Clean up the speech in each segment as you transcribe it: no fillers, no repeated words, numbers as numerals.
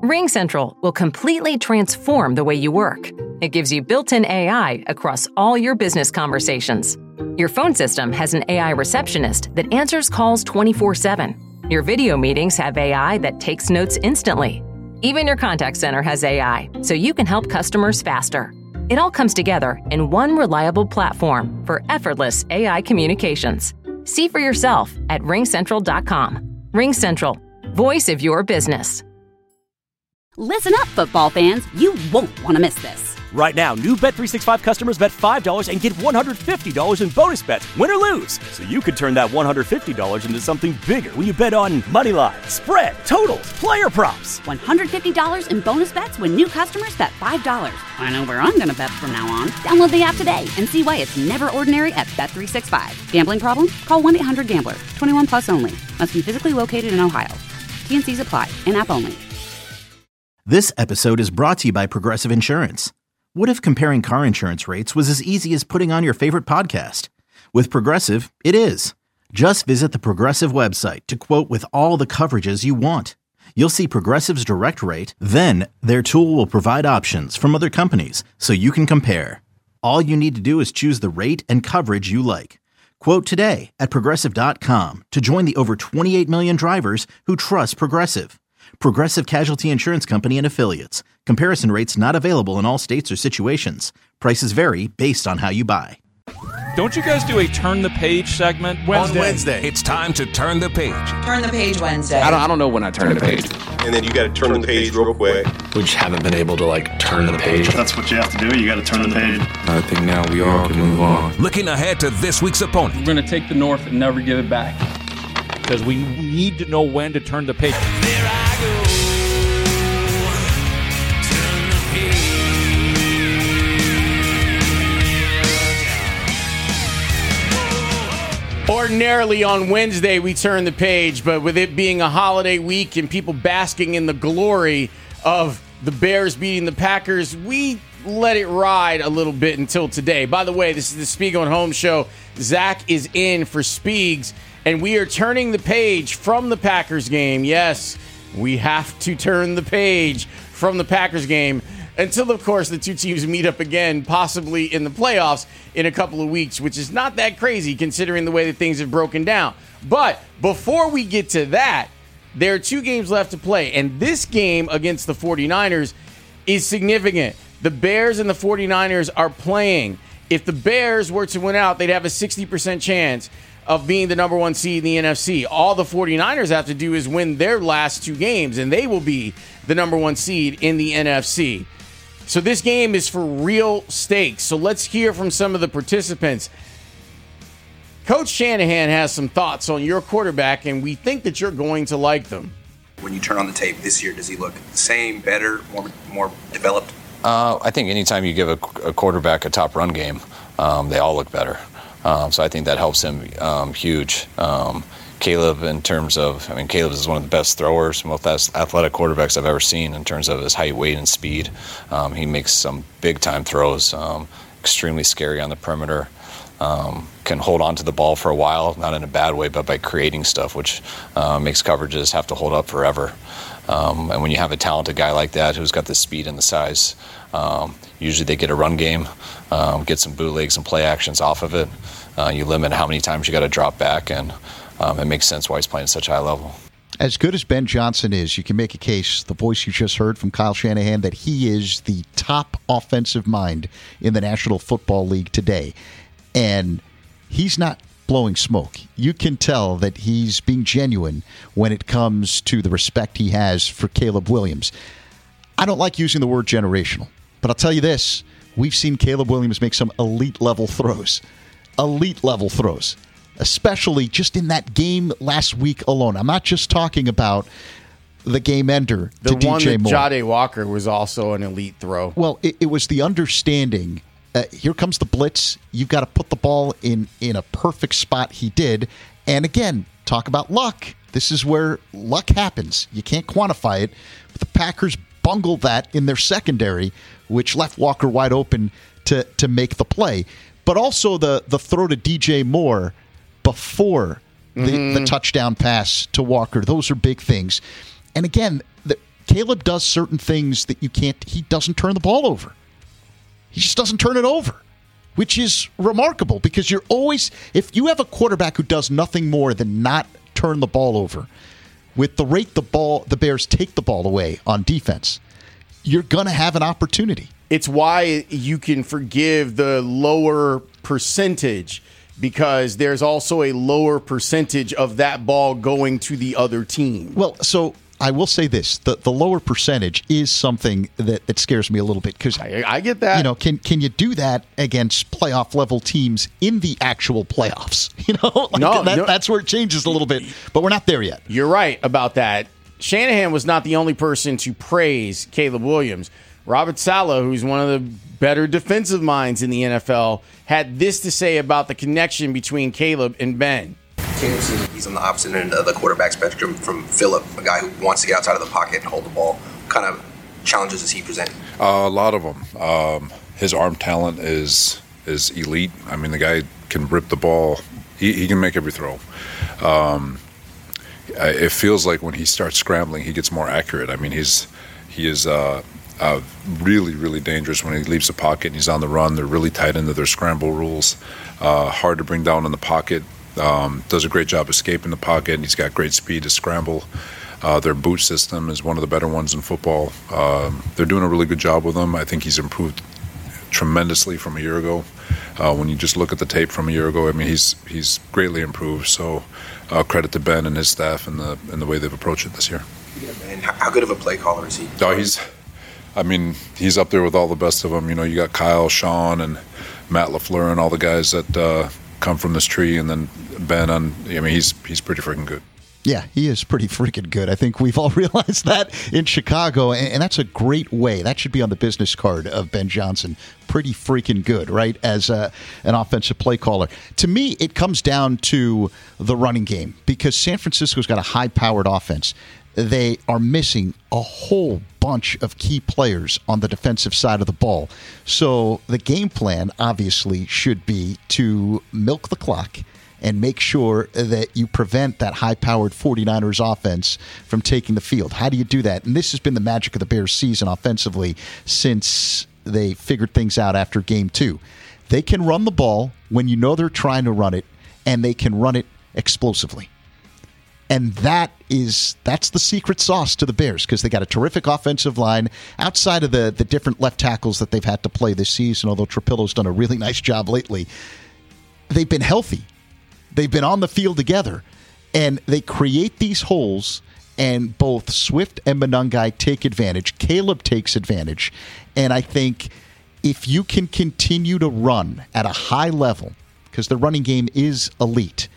RingCentral will completely transform the way you work. It gives you built-in AI across all your business conversations. Your phone system has an AI receptionist that answers calls 24/7. Your video meetings have AI that takes notes instantly. Even your contact center has AI, so you can help customers faster. It all comes together in one reliable platform for effortless AI communications. See for yourself at ringcentral.com. RingCentral, voice of your business. Listen up, football fans. You won't want to miss this. Right now, new Bet365 customers bet $5 and get $150 in bonus bets, win or lose. So you could turn that $150 into something bigger when you bet on moneyline, spread, totals, player props. $150 in bonus bets when new customers bet $5. I know where I'm going to bet from now on. Download the app today and see why it's never ordinary at Bet365. Gambling problem? Call 1-800-GAMBLER. 21 plus only. Must be physically located in Ohio. T&Cs apply. In-app only. This episode is brought to you by Progressive Insurance. What if comparing car insurance rates was as easy as putting on your favorite podcast? With Progressive, it is. Just visit the Progressive website to quote with all the coverages you want. You'll see Progressive's direct rate, then their tool will provide options from other companies so you can compare. All you need to do is choose the rate and coverage you like. Quote today at Progressive.com to join the over 28 million drivers who trust Progressive. Progressive Casualty Insurance Company and Affiliates. Comparison rates not available in all states or situations. Prices vary based on how you buy. Don't you guys do a Turn the Page segment On Wednesday. It's time to turn the page. Turn the page Wednesday. I don't know when I turn the page. And then you got to turn the page real quick. We just haven't been able to turn the page. That's what you have to do. You got to turn the page. I think now we all can move on. Looking ahead to this week's opponent. We're going to take the North and never give it back. Because we need to know when to turn the page. There I go. Turn the page. Ordinarily on Wednesday we turn the page, but with it being a holiday week and people basking in the glory of the Bears beating the Packers, we let it ride a little bit until today. By the way, this is the Spiegel and Holmes show. Zach is in for Spiegs. And we are turning the page from the Packers game. Yes, we have to turn the page from the Packers game until, of course, the two teams meet up again, possibly in the playoffs in a couple of weeks, which is not that crazy considering the way that things have broken down. But before we get to that, there are two games left to play. And this game against the 49ers is significant. The Bears and the 49ers are playing. If the Bears were to win out, they'd have a 60% chance of being the number one seed in the NFC. All the 49ers have to do is win their last two games, and they will be the number one seed in the NFC. So this game is for real stakes. So let's hear from some of the participants. Coach Shanahan has some thoughts on your quarterback, and we think that you're going to like them. When you turn on the tape this year, does he look the same, better, more developed? I think anytime you give a quarterback a top run game, they all look better. So I think that helps him huge. Caleb, in terms of, Caleb is one of the best throwers, most athletic quarterbacks I've ever seen in terms of his height, weight, and speed. He makes some big-time throws, extremely scary on the perimeter. Can hold on to the ball for a while, not in a bad way, but by creating stuff, which makes coverages have to hold up forever. And when you have a talented guy like that who's got the speed and the size, usually they get a run game, get some bootlegs and play actions off of it. You limit how many times you got to drop back, and it makes sense why he's playing at such a high level. As good as Ben Johnson is, you can make a case, the voice you just heard from Kyle Shanahan, that he is the top offensive mind in the National Football League today. And he's not blowing smoke. You can tell that he's being genuine when it comes to the respect he has for Caleb Williams. I don't like using the word generational, but I'll tell you this. We've seen Caleb Williams make some elite-level throws. Elite-level throws. Especially just in that game last week alone. I'm not just talking about the game ender to DJ Moore. The one that Jade Walker was also an elite throw. Well, it was the understanding. Here comes the blitz. You've got to put the ball in a perfect spot. He did. And again, talk about luck. This is where luck happens. You can't quantify it. But the Packers bungled that in their secondary, which left Walker wide open to make the play. But also the throw to DJ Moore before the touchdown pass to Walker. Those are big things. And again, Caleb does certain things that he doesn't turn the ball over. He just doesn't turn it over, which is remarkable because you're always, if you have a quarterback who does nothing more than not turn the ball over, with the rate the Bears take the ball away on defense, you're going to have an opportunity. It's why you can forgive the lower percentage, because there's also a lower percentage of that ball going to the other team. Well, so I will say this: the lower percentage is something that scares me a little bit because I get that. You know, can you do that against playoff level teams in the actual playoffs? You know, that's where it changes a little bit. But we're not there yet. You're right about that. Shanahan was not the only person to praise Caleb Williams. Robert Saleh, who's one of the better defensive minds in the NFL, had this to say about the connection between Caleb and Ben. He's on the opposite end of the quarterback spectrum from Phillip, a guy who wants to get outside of the pocket and hold the ball. What kind of challenges does he present? A lot of them. His arm talent is elite. I mean, the guy can rip the ball. He can make every throw. It feels like when he starts scrambling, he gets more accurate. I mean, he is really, really dangerous when he leaves the pocket and he's on the run. They're really tight into their scramble rules. Hard to bring down in the pocket. Does a great job escaping the pocket. He's got great speed to scramble. Their boot system is one of the better ones in football. They're doing a really good job with him. I think he's improved tremendously from a year ago. When you just look at the tape from a year ago, I mean, he's greatly improved. So credit to Ben and his staff and the way they've approached it this year. Yeah, and how good of a play caller is he? Oh, he's up there with all the best of them. You know, you got Kyle, Sean, and Matt LaFleur and all the guys that come from this tree, and then Ben. He's pretty freaking good. Yeah, he is pretty freaking good. I think we've all realized that in Chicago, and that's a great way. That should be on the business card of Ben Johnson. Pretty freaking good, right, as an offensive play caller. To me, it comes down to the running game because San Francisco's got a high-powered offense. They are missing a whole bunch of key players on the defensive side of the ball. So the game plan, obviously, should be to milk the clock and make sure that you prevent that high-powered 49ers offense from taking the field. How do you do that? And this has been the magic of the Bears season offensively since they figured things out after Game 2. They can run the ball when you know they're trying to run it, and they can run it explosively. And that's the secret sauce to the Bears because they got a terrific offensive line outside of the different left tackles that they've had to play this season, although Trapillo's done a really nice job lately. They've been healthy. They've been on the field together, and they create these holes, and both Swift and Monangai take advantage. Caleb takes advantage, and I think if you can continue to run at a high level, because the running game is elite,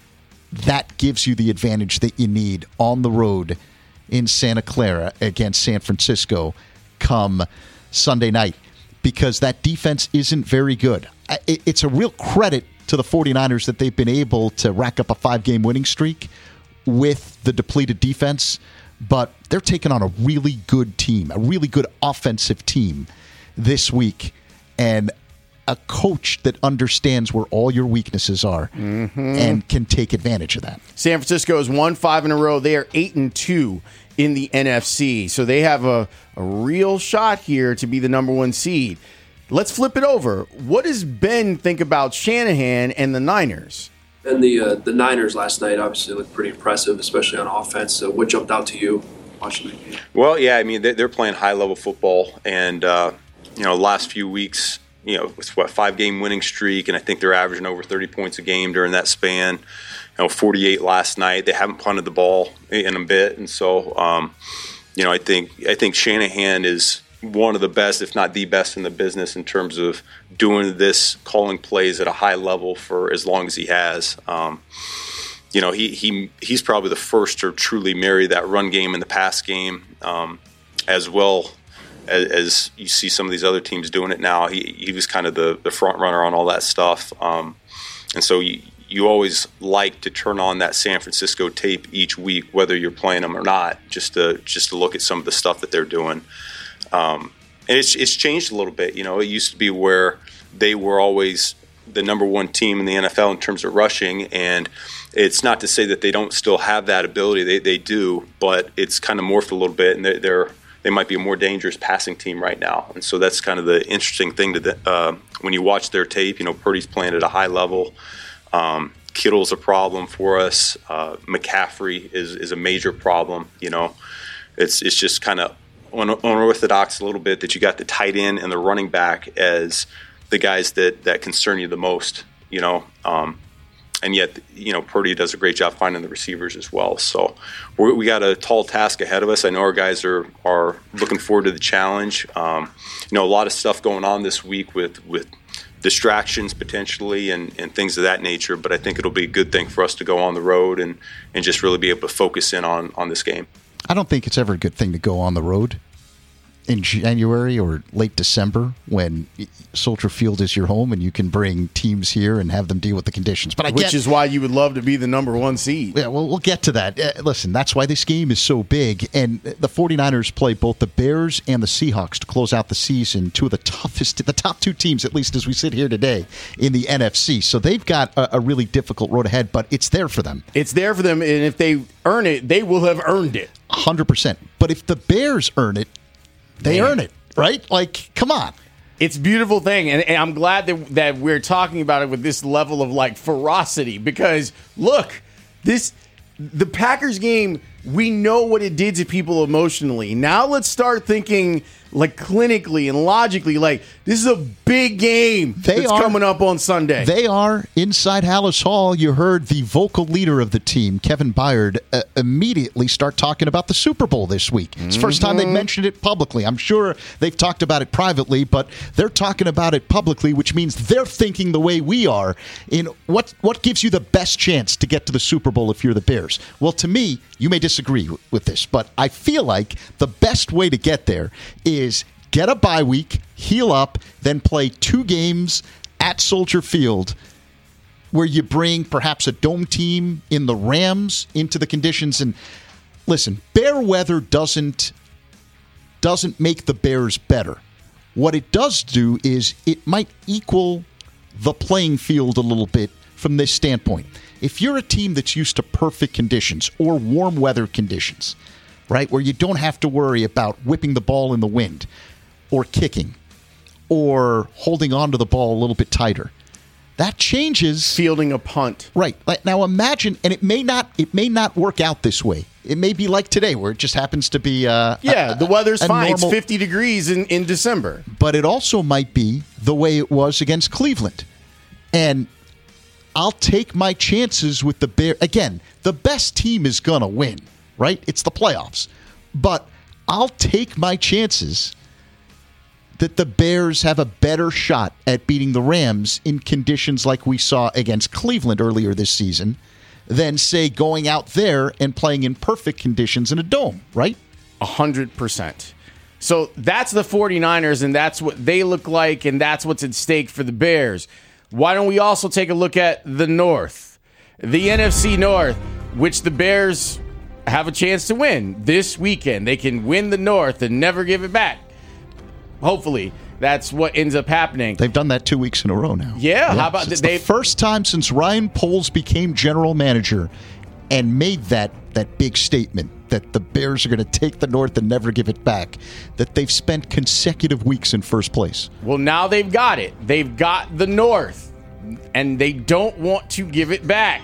that gives you the advantage that you need on the road in Santa Clara against San Francisco come Sunday night, because that defense isn't very good. It's a real credit to the 49ers that they've been able to rack up a 5-game winning streak with the depleted defense, but they're taking on a really good team, a really good offensive team this week, and a coach that understands where all your weaknesses are and can take advantage of that. San Francisco has won 5 in a row. They are 8-2 in the NFC, so they have a real shot here to be the number 1 seed. Let's flip it over. What does Ben think about Shanahan and the Niners? And the Niners last night obviously looked pretty impressive, especially on offense. So what jumped out to you watching that game? Well, yeah, I mean, they're playing high-level football. And, last few weeks, it's 5-game winning streak, and I think they're averaging over 30 points a game during that span. 48 last night. They haven't punted the ball in a bit. And so, I think Shanahan is one of the best, if not the best in the business in terms of doing this, calling plays at a high level for as long as he has. He's probably the first to truly marry that run game and the pass game, as well as you see some of these other teams doing it now. He was kind of the front runner on all that stuff. And so you always like to turn on that San Francisco tape each week, whether you're playing them or not, just to look at some of the stuff that they're doing. And it's changed a little bit. It used to be where they were always the number 1 team in the NFL in terms of rushing, and it's not to say that they don't still have that ability. They do, but it's kind of morphed a little bit, and they might be a more dangerous passing team right now. And so that's kind of the interesting thing when you watch their tape. Purdy's playing at a high level. Kittle's a problem for us. McCaffrey is a major problem. It's just kind of unorthodox a little bit that you got the tight end and the running back as the guys that concern you the most. And yet, Purdy does a great job finding the receivers as well. So we got a tall task ahead of us. I know our guys are looking forward to the challenge. A lot of stuff going on this week with distractions potentially and things of that nature. But I think it'll be a good thing for us to go on the road and just really be able to focus in on this game. I don't think it's ever a good thing to go on the road in January or late December when Soldier Field is your home and you can bring teams here and have them deal with the conditions. But Which is why you would love to be the number 1 seed. Yeah, well, we'll get to that. Listen, that's why this game is so big. And the 49ers play both the Bears and the Seahawks to close out the season, two of the top 2 teams, at least as we sit here today, in the NFC. So they've got a really difficult road ahead, but it's there for them. It's there for them, and if they earn it, they will have earned it. 100%. But if the Bears earn it, they earn it, right? Like, come on. It's a beautiful thing, and I'm glad that we're talking about it with this level of, ferocity because, look, the Packers game, we know what it did to people emotionally. Now let's start thinking, clinically and logically, this is a big game that's coming up on Sunday. They are inside Hallis Hall. You heard the vocal leader of the team, Kevin Byard, immediately start talking about the Super Bowl this week. It's the first time they've mentioned it publicly. I'm sure they've talked about it privately, but they're talking about it publicly, which means they're thinking the way we are in what gives you the best chance to get to the Super Bowl if you're the Bears. Well, to me, you may disagree with this, but I feel like the best way to get there is get a bye week, heal up, then play 2 games at Soldier Field where you bring perhaps a dome team in the Rams into the conditions. And listen, bear weather doesn't make the Bears better. What it does do is it might equal the playing field a little bit from this standpoint. If you're a team that's used to perfect conditions or warm weather conditions, right, where you don't have to worry about whipping the ball in the wind or kicking or holding on to the ball a little bit tighter, that changes. Fielding a punt. Right. Now imagine, and it may not work out this way. It may be like today where it just happens to be the weather's fine. Normal, it's 50 degrees in December. But it also might be the way it was against Cleveland. And I'll take my chances with the Bears. Again, the best team is going to win, right? It's the playoffs. But I'll take my chances that the Bears have a better shot at beating the Rams in conditions like we saw against Cleveland earlier this season than, say, going out there and playing in perfect conditions in a dome, right? 100%. So that's the 49ers, and that's what they look like, and that's what's at stake for the Bears. Why don't we also take a look at the North, the NFC North, which the Bears have a chance to win this weekend. They can win the North and never give it back. Hopefully, that's what ends up happening. They've done that 2 weeks in a row now. Yeah. How about it's the first time since Ryan Poles became general manager and made that big statement that the Bears are going to take the North and never give it back, that they've spent consecutive weeks in first place. Well, now they've got it. They've got the North, and they don't want to give it back.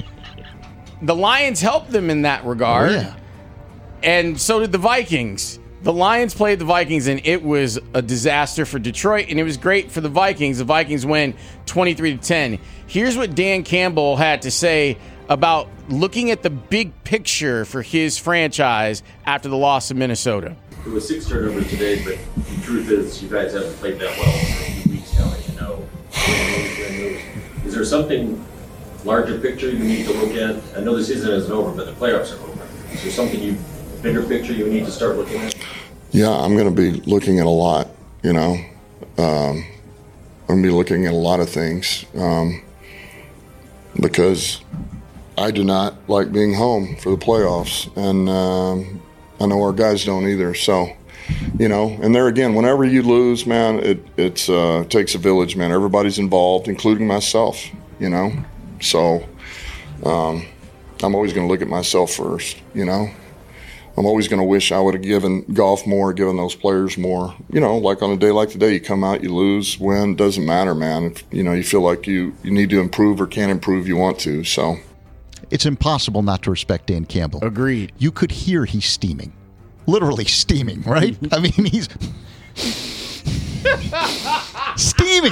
The Lions helped them in that regard, and so did the Vikings. The Lions played the Vikings, and it was a disaster for Detroit, and it was great for the Vikings. The Vikings win 23-10. Here's what Dan Campbell had to say about looking at the big picture for his franchise after the loss of Minnesota. It was 6 turnovers today, but the truth is you guys haven't played that well for a few weeks now, as you know. Is there something larger picture you need to look at? I know the season isn't over, but the playoffs are over. Is there something bigger picture you need to start looking at? Yeah, I'm going to be looking at a lot, I'm going to be looking at a lot of things because I do not like being home for the playoffs, and I know our guys don't either. So, and there again, whenever you lose, man, it takes a village, man. Everybody's involved, including myself, So, I'm always going to look at myself first, you know. I'm always going to wish I would have given golf more, given those players more. You know, like on a day like today, you come out, you lose, win, doesn't matter, man. If, you know, you feel like you need to improve or can't improve, you want to, so. It's impossible not to respect Dan Campbell. Agreed. You could hear he's steaming. Literally steaming, right? I mean, he's steaming.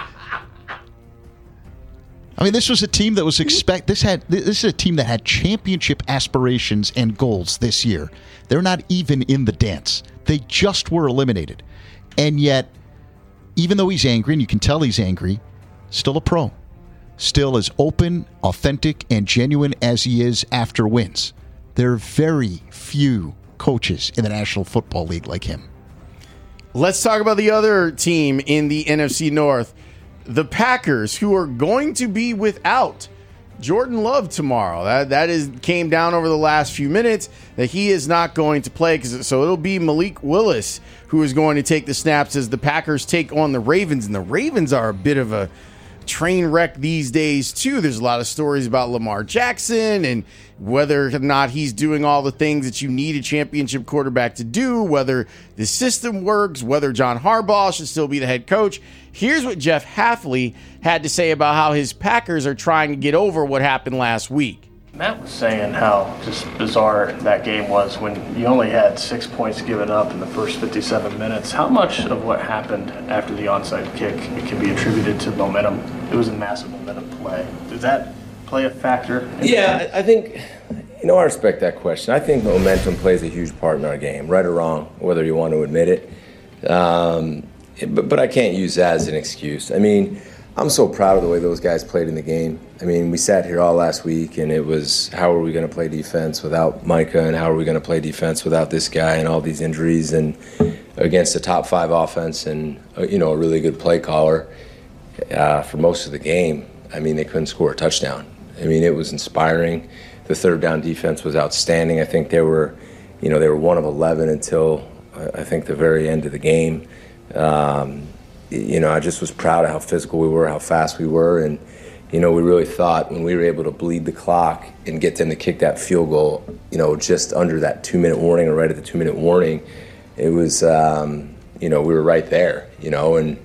I mean, this was a team that was this is a team that had championship aspirations and goals this year. They're not even in the dance. They just were eliminated. And yet, even though he's angry, and you can tell he's angry, still a pro. Still as open, authentic, and genuine as he is after wins. There are very few coaches in the National Football League like him. Let's talk about the other team in the NFC North. The Packers, who are going to be without Jordan Love tomorrow. That came down over the last few minutes that he is not going to play. So it'll be Malik Willis who is going to take the snaps as the Packers take on the Ravens. And the Ravens are a bit of a train wreck these days, too. There's a lot of stories about Lamar Jackson and whether or not he's doing all the things that you need a championship quarterback to do, whether the system works, whether John Harbaugh should still be the head coach. Here's what Jeff Hafley had to say about how his Packers are trying to get over what happened last week. Matt was saying how just bizarre that game was when you only had 6 points given up in the first 57 minutes. How much of what happened after the onside kick can be attributed to momentum? It was a massive momentum play. Does that play a factor? Yeah, I think, I respect that question. I think momentum plays a huge part in our game, right or wrong, whether you want to admit it. But I can't use that as an excuse. I mean, I'm so proud of the way those guys played in the game. I mean, we sat here all last week, and it was, how are we going to play defense without Micah, and how are we going to play defense without this guy and all these injuries, and against a top 5 offense and, a really good play caller for most of the game. I mean, they couldn't score a touchdown. I mean, it was inspiring. The third down defense was outstanding. I think they were 1 of 11 until I think the very end of the game. I just was proud of how physical we were, how fast we were, and we really thought when we were able to bleed the clock and get them to kick that field goal, just under that 2-minute warning or right at the 2-minute warning, it was, we were right there, and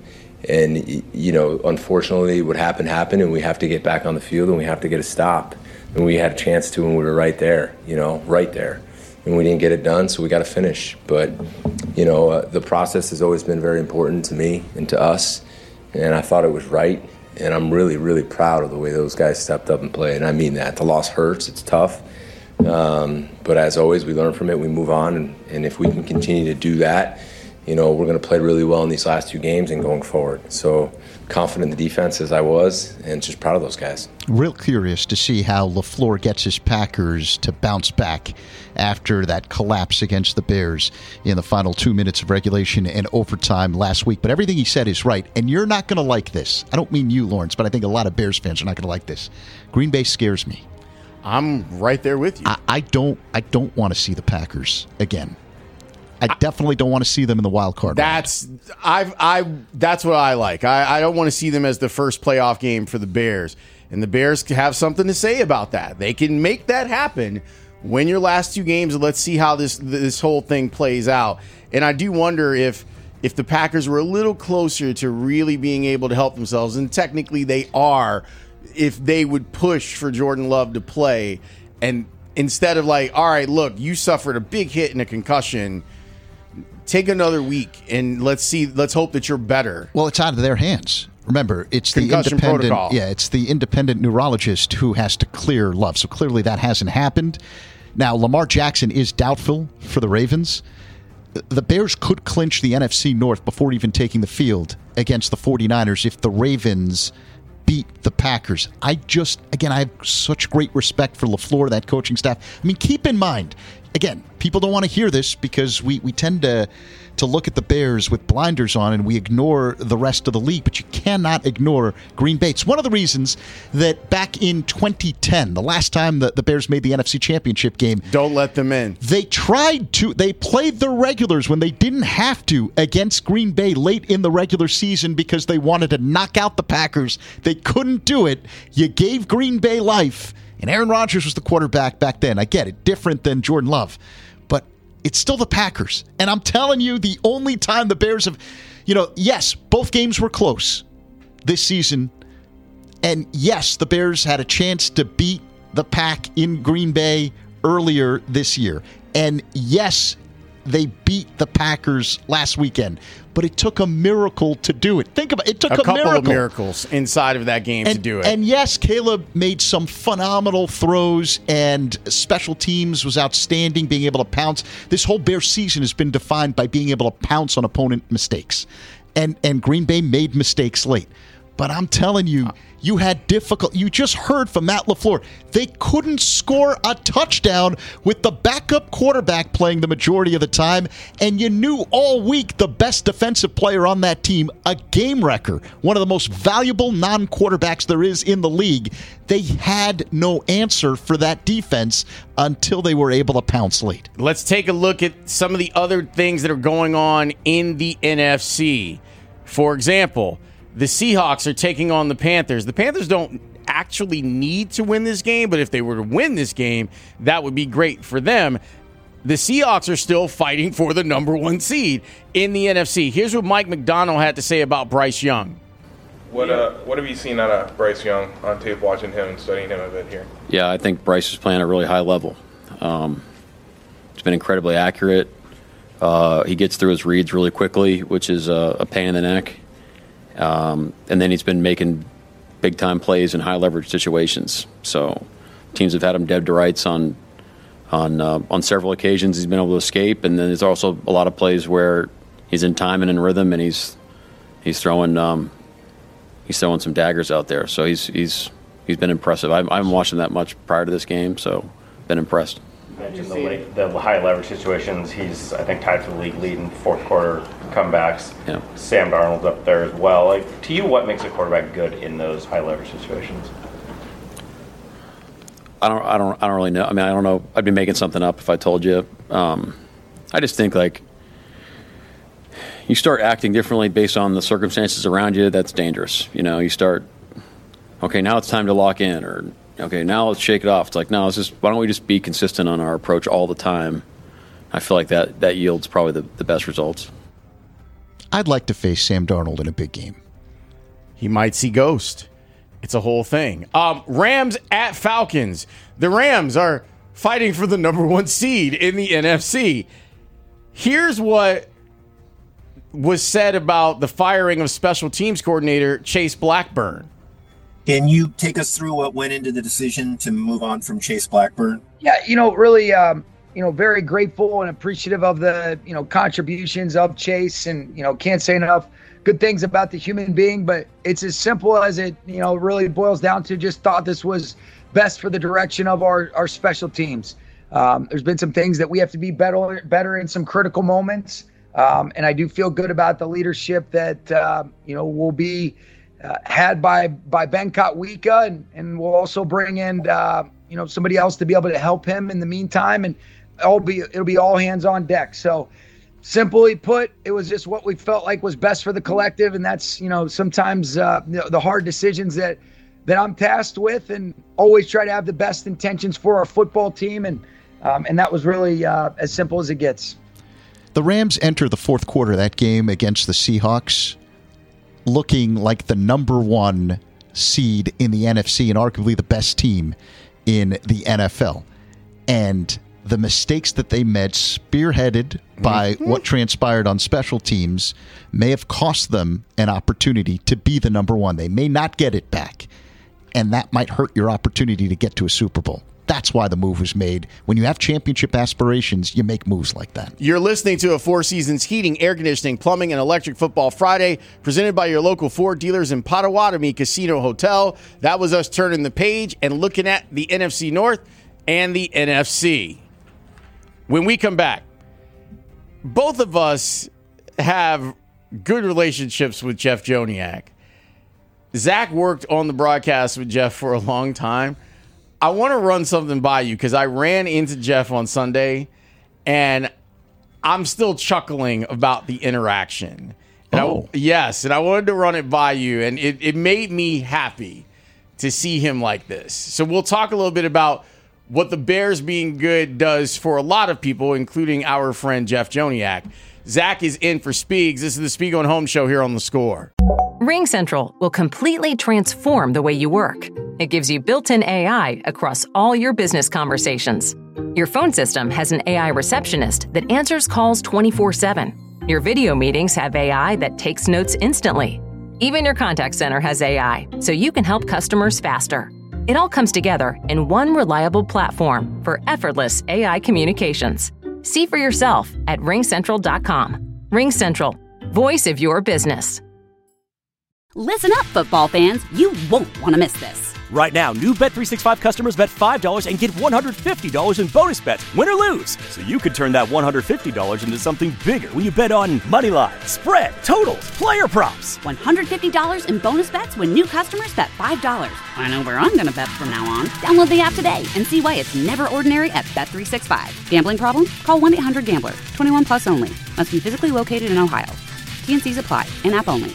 unfortunately what happened, and we have to get back on the field and we have to get a stop, and we had a chance to, and we were right there, right there. And we didn't get it done, so we got to finish. But, the process has always been very important to me and to us, and I thought it was right. And I'm really, really proud of the way those guys stepped up and played. And I mean that. The loss hurts. It's tough. But as always, we learn from it. We move on. And if we can continue to do that, we're going to play really well in these last 2 games and going forward. So confident in the defense as I was, and just proud of those guys. Real curious to see how LaFleur gets his Packers to bounce back after that collapse against the Bears in the final 2 minutes of regulation and overtime last week. But everything he said is right, and you're not going to like this. I don't mean you, Lawrence, but I think a lot of Bears fans are not going to like this. Green Bay scares me. I'm right there with you. I don't want to see the Packers again. I definitely don't want to see them in the wild card. That's what I like. I don't want to see them as the first playoff game for the Bears. And the Bears have something to say about that. They can make that happen. Win your last 2 games, and let's see how this whole thing plays out. And I do wonder if the Packers were a little closer to really being able to help themselves, and technically they are, if they would push for Jordan Love to play, and instead of like, all right, look, you suffered a big hit and a concussion, take another week and let's hope that you're better. Well, it's out of their hands. Remember, it's concussion the independent protocol. Yeah, it's the independent neurologist who has to clear Love. So clearly that hasn't happened. Now, Lamar Jackson is doubtful for the Ravens. The Bears could clinch the NFC North before even taking the field against the 49ers if the Ravens beat the Packers. I have such great respect for LaFleur, that coaching staff. I mean, keep in mind, again, people don't want to hear this because we tend to look at the Bears with blinders on and we ignore the rest of the league, but you cannot ignore Green Bay. It's one of the reasons that back in 2010, the last time the Bears made the NFC Championship game, don't let them in. They played the regulars when they didn't have to against Green Bay late in the regular season because they wanted to knock out the Packers. They couldn't do it. You gave Green Bay life, And Aaron Rodgers was the quarterback back then. I get it, different than Jordan Love. But it's still the Packers. And I'm telling you, the only time the Bears have, yes, both games were close this season. And yes, the Bears had a chance to beat the Pack in Green Bay earlier this year. And yes, they beat the Packers last weekend. But it took a miracle to do it. Think about it. It took a couple miracle. Of miracles inside of that game to do it. And yes, Caleb made some phenomenal throws, and special teams was outstanding, being able to pounce. This whole Bears season has been defined by being able to pounce on opponent mistakes. And Green Bay made mistakes late. But I'm telling you, you had difficult. You just heard from Matt LaFleur. They couldn't score a touchdown with the backup quarterback playing the majority of the time. And you knew all week the best defensive player on that team, a game wrecker, one of the most valuable non-quarterbacks there is in the league. They had no answer for that defense until they were able to pounce late. Let's take a look at some of the other things that are going on in the NFC. For example, the Seahawks are taking on the Panthers. The Panthers don't actually need to win this game, but if they were to win this game, that would be great for them. The Seahawks are still fighting for the number 1 seed in the NFC. Here's what Mike McDonald had to say about Bryce Young. What have you seen out of Bryce Young on tape, watching him and studying him a bit here? Yeah, I think Bryce is playing at a really high level. It's been incredibly accurate. He gets through his reads really quickly, which is a pain in the neck. And then he's been making big-time plays in high-leverage situations. So teams have had him dead to rights on several occasions. He's been able to escape, and then there's also a lot of plays where he's in time and in rhythm, and he's throwing some daggers out there. So he's been impressive. I haven't watched him that much prior to this game, so been impressed. You mentioned the high leverage situations. He's, I think, tied for the league lead in fourth quarter comebacks. Yeah. Sam Darnold's up there as well. Like, to you, what makes a quarterback good in those high leverage situations? I don't really know. I mean, I don't know. I'd be making something up if I told you. I just think you start acting differently based on the circumstances around you. That's dangerous. You start. Okay, now it's time to lock in, or okay, now let's shake it off. It's like, no, why don't we just be consistent on our approach all the time? I feel like that yields probably the best results. I'd like to face Sam Darnold in a big game. He might see ghost. It's a whole thing. Rams at Falcons. The Rams are fighting for the number 1 seed in the NFC. Here's what was said about the firing of special teams coordinator Chase Blackburn. Can you take us through what went into the decision to move on from Chase Blackburn? Yeah, really, very grateful and appreciative of the, contributions of Chase, and, can't say enough good things about the human being, but it's as simple as it, really boils down to just thought this was best for the direction of our special teams. There's been some things that we have to be better in some critical moments. And I do feel good about the leadership that, will be had by Ben Kotwika, and we'll also bring in, somebody else to be able to help him in the meantime, and it'll be all hands on deck. So simply put, it was just what we felt like was best for the collective. And that's, sometimes the hard decisions that I'm tasked with, and always try to have the best intentions for our football team. And that was really as simple as it gets. The Rams enter the fourth quarter of that game against the Seahawks looking like the number 1 seed in the NFC and arguably the best team in the NFL. And the mistakes that they made, spearheaded by what transpired on special teams, may have cost them an opportunity to be the number 1. They may not get it back, and that might hurt your opportunity to get to a Super Bowl. That's why the move was made. When you have championship aspirations, you make moves like that. You're listening to a Four Seasons Heating, Air Conditioning, Plumbing, and Electric Football Friday, presented by your local Ford dealers in Potawatomi Casino Hotel. That was us turning the page and looking at the NFC North and the NFC. When we come back, both of us have good relationships with Jeff Joniak. Zach worked on the broadcast with Jeff for a long time. I want to run something by you because I ran into Jeff on Sunday, and I'm still chuckling about the interaction. And and I wanted to run it by you, and it made me happy to see him like this. So we'll talk a little bit about what the Bears being good does for a lot of people, including our friend Jeff Joniak. Zach is in for Speegs. This is the Spiegel and Holmes Show here on The Score. RingCentral will completely transform the way you work. It gives you built-in AI across all your business conversations. Your phone system has an AI receptionist that answers calls 24/7. Your video meetings have AI that takes notes instantly. Even your contact center has AI, so you can help customers faster. It all comes together in one reliable platform for effortless AI communications. See for yourself at ringcentral.com. RingCentral, voice of your business. Listen up, football fans. You won't want to miss this. Right now, new Bet365 customers bet $5 and get $150 in bonus bets, win or lose. So you could turn that $150 into something bigger when you bet on moneyline, spread, totals, player props. $150 in bonus bets when new customers bet $5. I know where I'm going to bet from now on. Download the app today and see why it's never ordinary at Bet365. Gambling problem? Call 1-800-GAMBLER. 21 plus only. Must be physically located in Ohio. T&Cs apply. In-app only.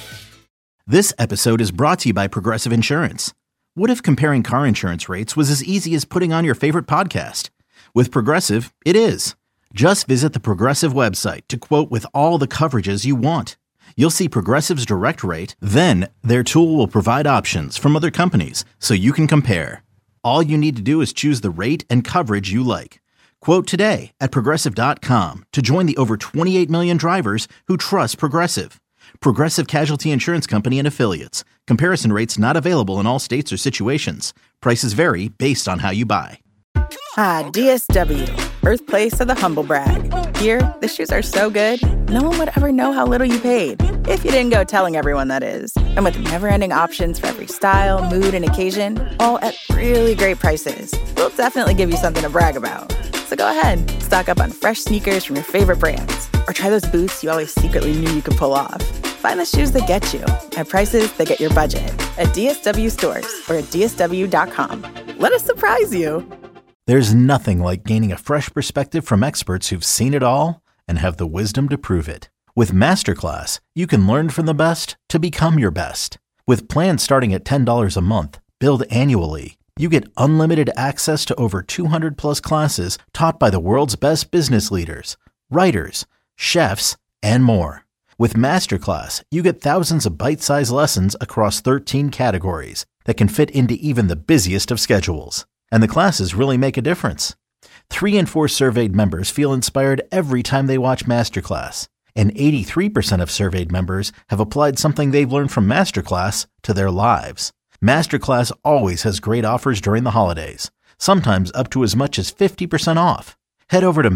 This episode is brought to you by Progressive Insurance. What if comparing car insurance rates was as easy as putting on your favorite podcast? With Progressive, it is. Just visit the Progressive website to quote with all the coverages you want. You'll see Progressive's direct rate, then their tool will provide options from other companies so you can compare. All you need to do is choose the rate and coverage you like. Quote today at Progressive.com to join the over 28 million drivers who trust Progressive. Progressive Casualty Insurance Company and Affiliates. Comparison rates not available in all states or situations. Prices vary based on how you buy. Ah, DSW, birthplace of the humble brag. Here, the shoes are so good, no one would ever know how little you paid. If you didn't go telling everyone, that is. And with never-ending options for every style, mood, and occasion, all at really great prices, we'll definitely give you something to brag about. So go ahead, stock up on fresh sneakers from your favorite brands. Or try those boots you always secretly knew you could pull off. Find the shoes that get you at prices that get your budget at DSW stores or at DSW.com. Let us surprise you. There's nothing like gaining a fresh perspective from experts who've seen it all and have the wisdom to prove it. With Masterclass, you can learn from the best to become your best. With plans starting at $10 a month, billed annually, you get unlimited access to over 200 plus classes taught by the world's best business leaders, writers, chefs, and more. With Masterclass, you get thousands of bite-sized lessons across 13 categories that can fit into even the busiest of schedules. And the classes really make a difference. 3 in 4 surveyed members feel inspired every time they watch Masterclass. And 83% of surveyed members have applied something they've learned from Masterclass to their lives. Masterclass always has great offers during the holidays, sometimes up to as much as 50% off. Head over to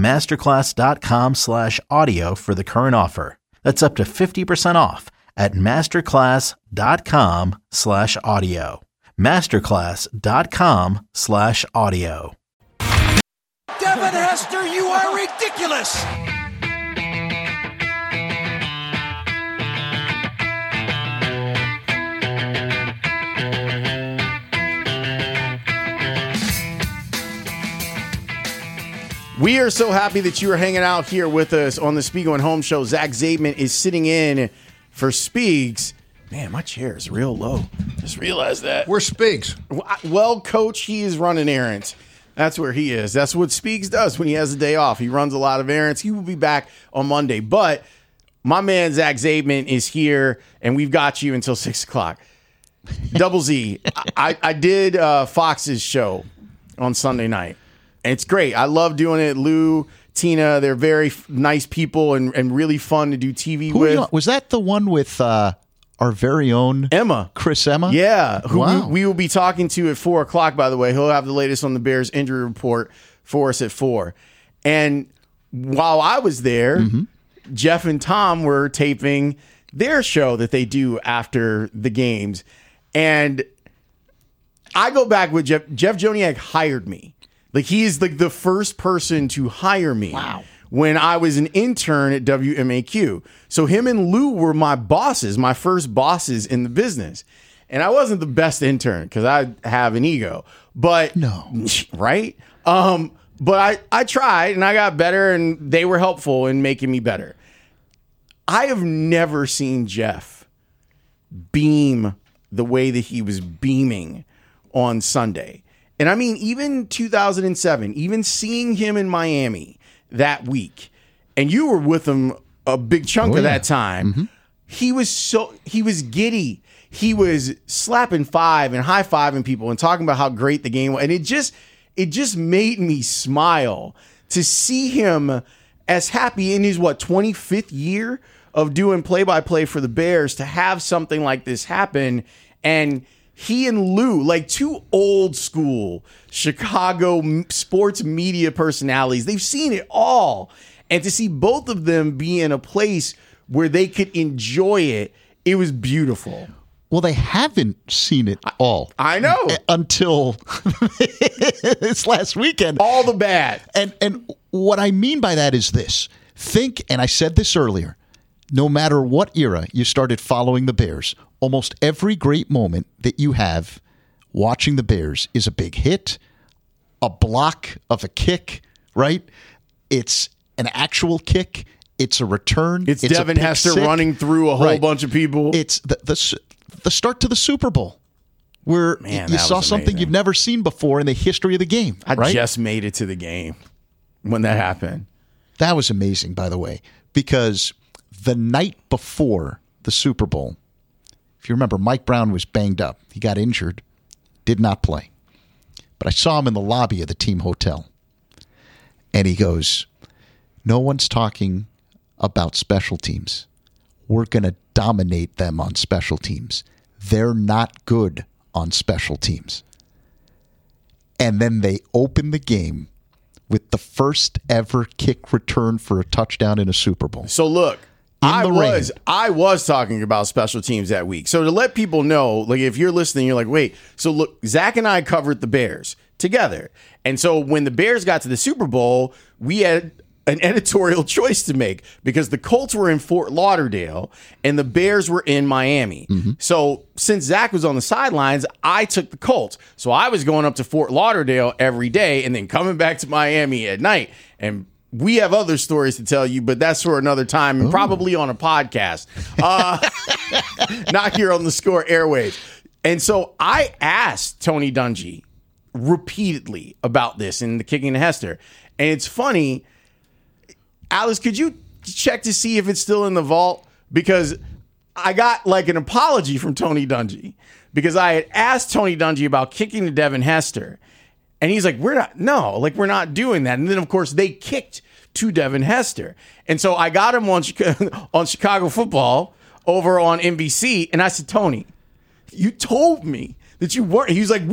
masterclass.com/audio for the current offer. That's up to 50% off at masterclass.com/audio. Masterclass.com/audio. Devin Hester, you are ridiculous! We are so happy that you are hanging out here with us on the Spiegel and Holmes Show. Zach Zaidman is sitting in for Speegs. Man, my chair is real low. Just realized that. Where's Speegs? Well, Coach, he is running errands. That's where he is. That's what Speegs does when he has a day off. He runs a lot of errands. He will be back on Monday. But my man, Zach Zaidman, is here, and we've got you until 6 o'clock. Double Z. I did Fox's show on Sunday night. And it's great. I love doing it. Lou, Tina, they're very nice people and really fun to do TV with. Was that the one with our very own Emma? Chris Emma? Yeah. Who Wow. we will be talking to at 4 o'clock, by the way. He'll have the latest on the Bears injury report for us at 4. And while I was there, Jeff and Tom were taping their show that they do after the games. And I go back with Jeff. Jeff Joniak hired me. Like, he is like the first person to hire me when I was an intern at WMAQ. So him and Lou were my bosses, my first bosses in the business. And I wasn't the best intern because I have an ego. But right? But I tried and I got better, and they were helpful in making me better. I have never seen Jeff beam the way that he was beaming on Sunday. And I mean, even 2007, even seeing him in Miami that week, and you were with him a big chunk of that time, he was giddy. He was slapping five and high-fiving people and talking about how great the game was. And it just made me smile to see him as happy in his, 25th year of doing play-by-play for the Bears, to have something like this happen. And he and Lou, like two old school Chicago sports media personalities, they've seen it all. And to see both of them be in a place where they could enjoy it, it was beautiful. Well, they haven't seen it all. I know. Until this last weekend. All the bad. And what I mean by that is this. Think, and I said this earlier, no matter what era you started following the Bears, almost every great moment that you have watching the Bears is a big hit, a block of a kick, right? It's an actual kick. It's a return. It's Devin Hester running through a whole bunch of people. It's the start to the Super Bowl, where you saw something you've never seen before in the history of the game. I just made it to the game when that happened. That was amazing, by the way, because the night before the Super Bowl, if you remember, Mike Brown was banged up. He got injured, did not play. But I saw him in the lobby of the team hotel, and he goes, "No one's talking about special teams. We're going to dominate them on special teams. They're not good on special teams." And then they open the game with the first ever kick return for a touchdown in a Super Bowl. So look, I was talking about special teams that week. So to let people know, like if you're listening, you're like, wait. So look, Zach and I covered the Bears together. And so when the Bears got to the Super Bowl, we had an editorial choice to make because the Colts were in Fort Lauderdale and the Bears were in Miami. So since Zach was on the sidelines, I took the Colts. So I was going up to Fort Lauderdale every day and then coming back to Miami at night. And we have other stories to tell you, but that's for another time and probably on a podcast. Not here on the Score airwaves. And so I asked Tony Dungy repeatedly about this and the kicking to Hester. And it's funny, Alice, could you check to see if it's still in the vault? Because I got like an apology from Tony Dungy because I had asked Tony Dungy about kicking to Devin Hester. And he's like, we're not doing that. And then, of course, they kicked to Devin Hester. And so I got him on Chicago football over on NBC. And I said, Tony, you told me that you weren't. He was like,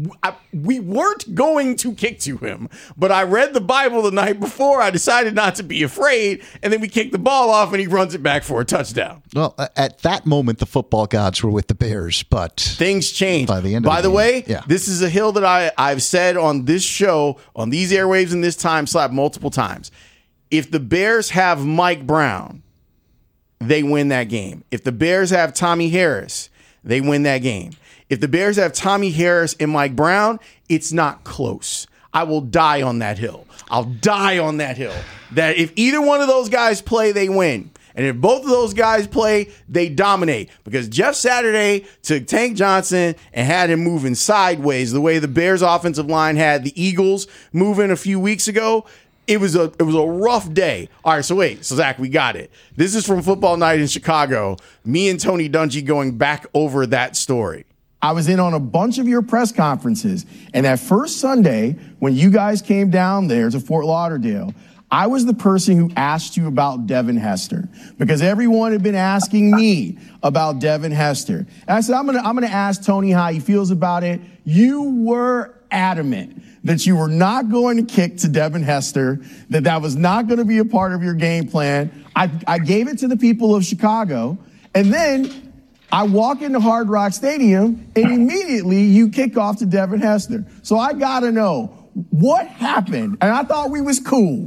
we weren't going to kick to him. But I read the Bible the night before. I decided not to be afraid. And then we kicked the ball off and he runs it back for a touchdown. Well, at that moment, the football gods were with the Bears, but things changed. By the end of the way, this is a hill that I've said on this show, on these airwaves in this time slap multiple times. If the Bears have Mike Brown, they win that game. If the Bears have Tommy Harris, they win that game. If the Bears have Tommy Harris and Mike Brown, it's not close. I will die on that hill. I'll die on that hill. That if either one of those guys play, they win. And if both of those guys play, they dominate. Because Jeff Saturday took Tank Johnson and had him moving sideways the way the Bears offensive line had the Eagles moving a few weeks ago. It was a rough day. All right, so Zach, we got it. This is from Football Night in Chicago. Me and Tony Dungy going back over that story. I was in on a bunch of your press conferences, and that first Sunday when you guys came down there to Fort Lauderdale, I was the person who asked you about Devin Hester because everyone had been asking me about Devin Hester. And I said, I'm gonna ask Tony how he feels about it. You were adamant that you were not going to kick to Devin Hester, that was not going to be a part of your game plan. I gave it to the people of Chicago, and then I walk into Hard Rock Stadium, and immediately you kick off to Devin Hester. So I got to know, what happened? And I thought we was cool.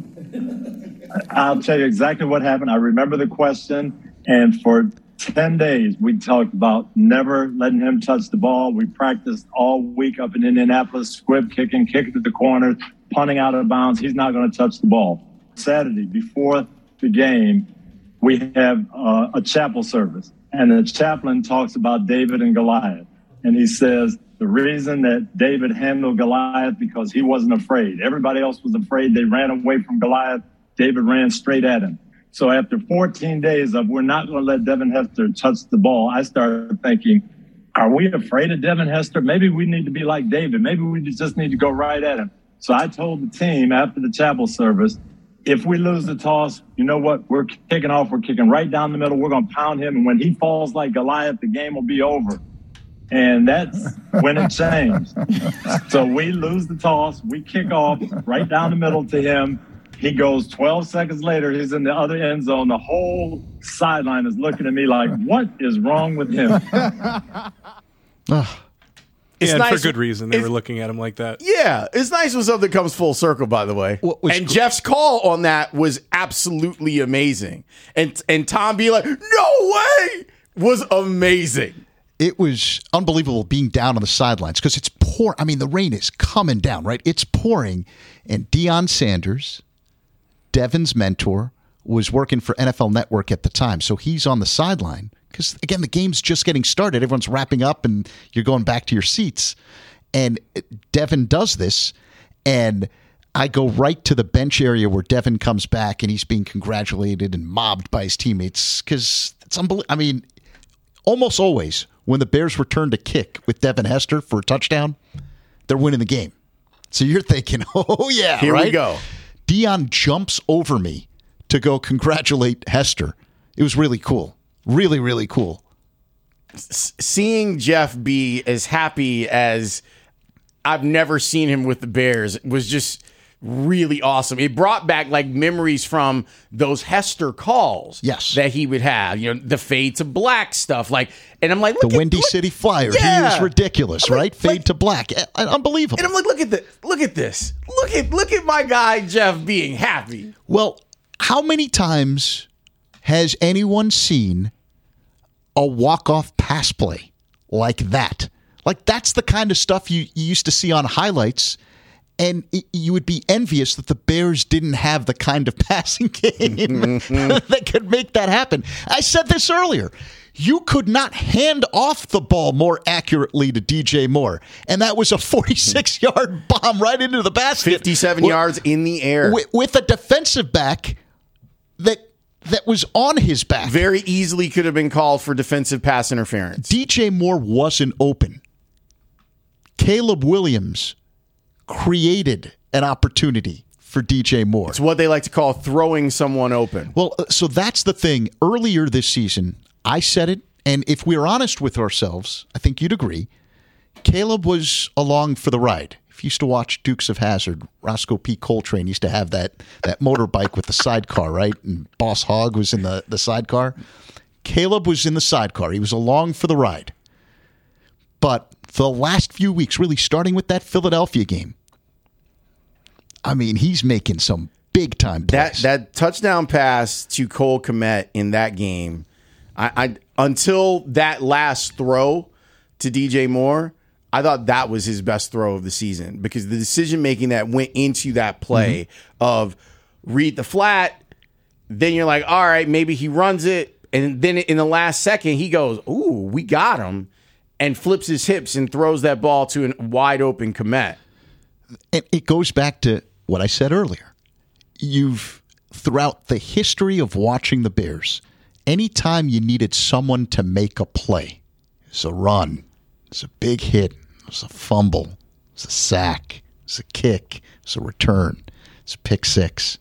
I'll tell you exactly what happened. I remember the question, and for 10 days, we talked about never letting him touch the ball. We practiced all week up in Indianapolis, squib kicking to the corner, punting out of bounds. He's not going to touch the ball. Saturday, before the game, we have a chapel service. and the chaplain talks about David and Goliath. And he says the reason that David handled Goliath because he wasn't afraid. Everybody else was afraid. They ran away from Goliath. David ran straight at him. So after 14 days of we're not going to let Devin Hester touch the ball, I started thinking, are we afraid of Devin Hester? Maybe we need to be like David. Maybe we just need to go right at him. So I told the team after the chapel service, if we lose the toss, you know what? We're kicking off. We're kicking right down the middle. We're going to pound him. And when he falls like Goliath, the game will be over. And that's when it changed. So we lose the toss. We kick off right down the middle to him. He goes 12 seconds later. He's in the other end zone. The whole sideline is looking at me like, what is wrong with him? It's nice for good reason. They were looking at him like that. Yeah, it's nice when something comes full circle, by the way. And Jeff's call on that was absolutely amazing. And Tom being like, no way, was amazing. It was unbelievable being down on the sidelines because it's pouring. I mean, the rain is coming down, right? It's pouring. And Deion Sanders, Devin's mentor, was working for NFL Network at the time. So he's on the sideline because, again, the game's just getting started. Everyone's wrapping up and you're going back to your seats. And Devin does this. And I go right to the bench area where Devin comes back and he's being congratulated and mobbed by his teammates because it's unbelievable. I mean, almost always when the Bears return to kick with Devin Hester for a touchdown, they're winning the game. So you're thinking, oh, yeah, Here right? we go. Deion jumps over me to go congratulate Hester. It was really cool. Really, really cool. Seeing Jeff be as happy as I've never seen him with the Bears was just really awesome. It brought back like memories from those Hester calls that he would have, you know, the fade to black stuff. Like, and I'm like, the Windy City Flyer. Yeah. He was ridiculous, right? Fade to black. Unbelievable. And I'm like, look at this. Look at my guy Jeff being happy. Well, how many times has anyone seen a walk-off pass play like that? Like, that's the kind of stuff you used to see on highlights. And you would be envious that the Bears didn't have the kind of passing game that could make that happen. I said this earlier. You could not hand off the ball more accurately to DJ Moore. And that was a 46-yard bomb right into the basket. 57 yards in the air. With a defensive back that was on his back. Very easily could have been called for defensive pass interference. DJ Moore wasn't open. Caleb Williams created an opportunity for DJ Moore. It's what they like to call throwing someone open. Well, so that's the thing. Earlier this season, I said it, and if we're honest with ourselves, I think you'd agree, Caleb was along for the ride. If you used to watch Dukes of Hazzard, Roscoe P. Coltrane used to have that motorbike with the sidecar, right? And Boss Hogg was in the sidecar. Caleb was in the sidecar. He was along for the ride. But the last few weeks, really starting with that Philadelphia game, I mean, he's making some big-time plays. That touchdown pass to Cole Kmet in that game, I until that last throw to DJ Moore, I thought that was his best throw of the season because the decision-making that went into that play of read the flat, then you're like, all right, maybe he runs it, and then in the last second, he goes, ooh, we got him, and flips his hips and throws that ball to a wide-open Kmet. And it goes back to what I said earlier. Throughout the history of watching the Bears, anytime you needed someone to make a play, it's a run, it's a big hit, it's a fumble, it's a sack, it's a kick, it's a return, it's a pick six.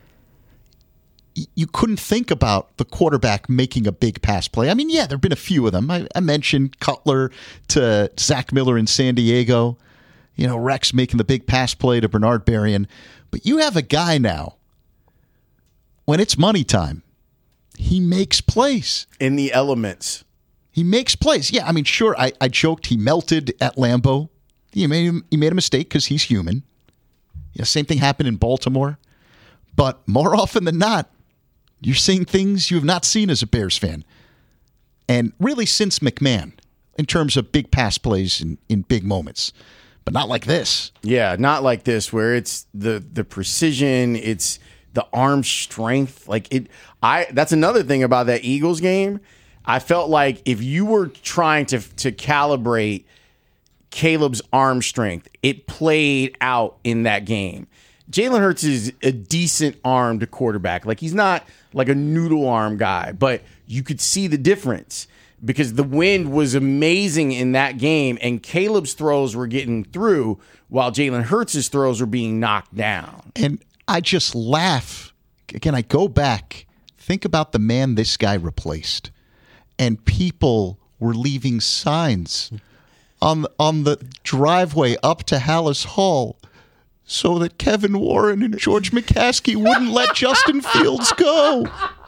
You couldn't think about the quarterback making a big pass play. I mean, yeah, there have been a few of them. I mentioned Cutler to Zach Miller in San Diego. You know, Rex making the big pass play to Bernard Berrien. But you have a guy now, when it's money time, he makes plays. In the elements. He makes plays. Yeah, I mean, sure, I joked he melted at Lambeau. He made a mistake because he's human. You know, same thing happened in Baltimore. But more often than not, you're seeing things you have not seen as a Bears fan. And really since McMahon, in terms of big pass plays in big moments. But not like this. Yeah, not like this, where it's the precision, it's the arm strength. Like that's another thing about that Eagles game. I felt like if you were trying to calibrate Caleb's arm strength, it played out in that game. Jalen Hurts is a decent armed quarterback. Like, he's not like a noodle arm guy, but you could see the difference because the wind was amazing in that game, and Caleb's throws were getting through while Jalen Hurts' throws were being knocked down. And I just laugh. Again, I go back. Think about the man this guy replaced. And people were leaving signs on the driveway up to Hallis Hall so that Kevin Warren and George McCaskey wouldn't let Justin Fields go.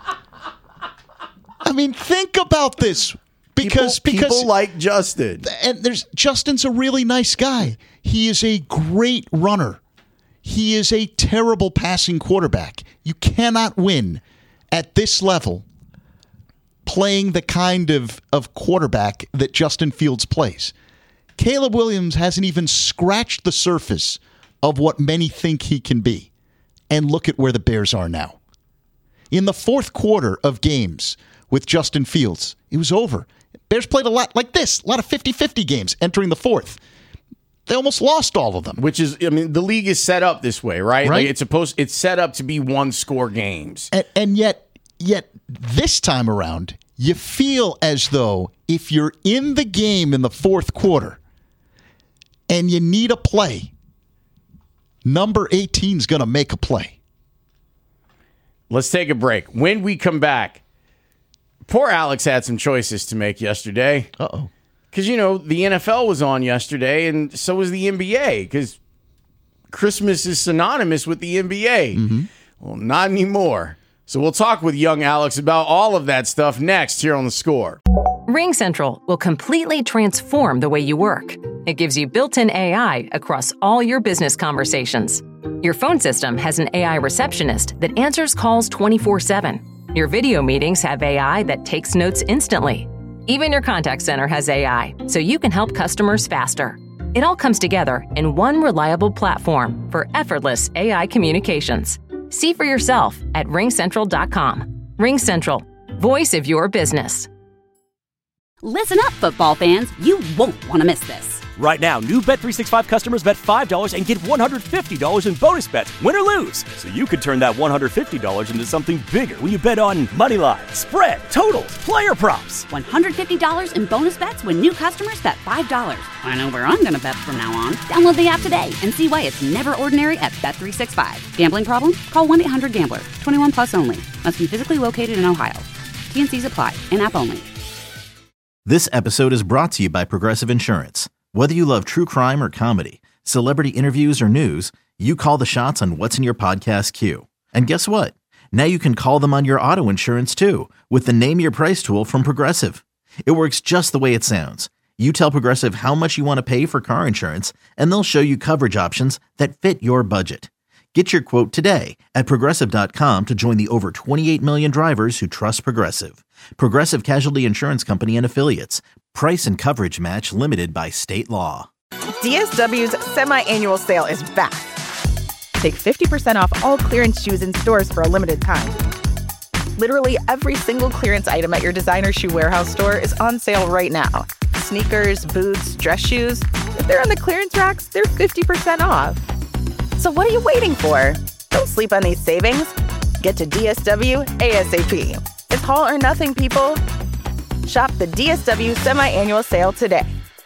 I mean, think about this. Because people like Justin. And Justin's a really nice guy. He is a great runner. He is a terrible passing quarterback. You cannot win at this level playing the kind of quarterback that Justin Fields plays. Caleb Williams hasn't even scratched the surface of what many think he can be. And look at where the Bears are now. In the fourth quarter of games with Justin Fields, it was over. Bears played a lot like this, a lot of 50-50 games entering the fourth. They almost lost all of them. Which is, I mean, the league is set up this way, right? Like it's set up to be one-score games. And yet this time around, you feel as though if you're in the game in the fourth quarter and you need a play, number 18 is going to make a play. Let's take a break. When we come back, poor Alex had some choices to make yesterday. Uh-oh. Because, the NFL was on yesterday, and so was the NBA, because Christmas is synonymous with the NBA. Mm-hmm. Well, not anymore. So we'll talk with young Alex about all of that stuff next here on The Score. RingCentral will completely transform the way you work. It gives you built-in AI across all your business conversations. Your phone system has an AI receptionist that answers calls 24/7. Your video meetings have AI that takes notes instantly. Even your contact center has AI, so you can help customers faster. It all comes together in one reliable platform for effortless AI communications. See for yourself at ringcentral.com. RingCentral, voice of your business. Listen up, football fans. You won't want to miss this. Right now, new Bet365 customers bet $5 and get $150 in bonus bets, win or lose. So you could turn that $150 into something bigger when you bet on moneyline, spread, totals, player props. $150 in bonus bets when new customers bet $5. I know where I'm going to bet from now on. Download the app today and see why it's never ordinary at Bet365. Gambling problem? Call 1-800-GAMBLER. 21 plus only. Must be physically located in Ohio. T&Cs apply. In-app only. This episode is brought to you by Progressive Insurance. Whether you love true crime or comedy, celebrity interviews or news, you call the shots on what's in your podcast queue. And guess what? Now you can call them on your auto insurance too with the Name Your Price tool from Progressive. It works just the way it sounds. You tell Progressive how much you want to pay for car insurance, and they'll show you coverage options that fit your budget. Get your quote today at Progressive.com to join the over 28 million drivers who trust Progressive. Progressive Casualty Insurance Company and Affiliates. Price and coverage match limited by state law. DSW's semi-annual sale is back. Take 50% off all clearance shoes in stores for a limited time. Literally every single clearance item at your designer shoe warehouse store is on sale right now. Sneakers, boots, dress shoes. If they're on the clearance racks, they're 50% off. So what are you waiting for? Don't sleep on these savings. Get to DSW ASAP. It's all or nothing, people. Shop the DSW semi-annual sale today.